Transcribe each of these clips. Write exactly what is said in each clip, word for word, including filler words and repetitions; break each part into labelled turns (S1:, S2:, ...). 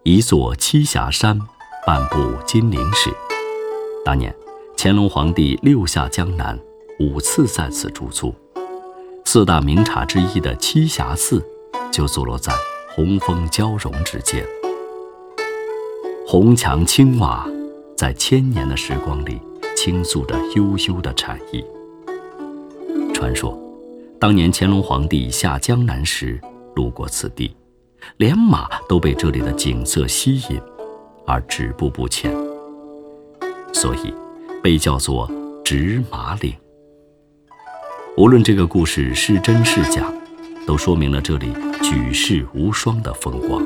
S1: 一座栖霞山，半部金陵史。当年乾隆皇帝六下江南，五次在此驻足。四大名刹之一的栖霞寺就坐落在红枫交融之间。红墙青瓦在千年的时光里倾诉着悠悠的禅意。传说当年乾隆皇帝下江南时路过此地，连马都被这里的景色吸引而止步不前，所以被叫做止马岭。无论这个故事是真是假，都说明了这里举世无双的风光。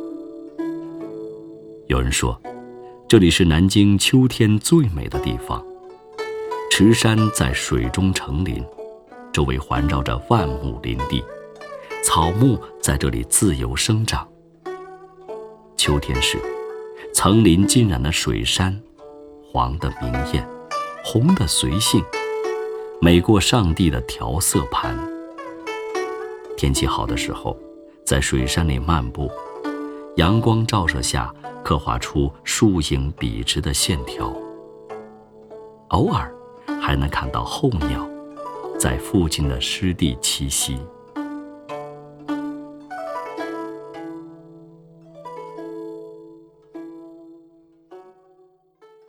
S1: 有人说，这里是南京秋天最美的地方。池山在水中成林，周围环绕着万亩林地，草木在这里自由生长。秋天时，层林尽染的水杉，黄的明艳，红的随性，美过上帝的调色盘。天气好的时候，在水杉里漫步，阳光照射下刻画出树影笔直的线条，偶尔还能看到候鸟在附近的湿地栖息。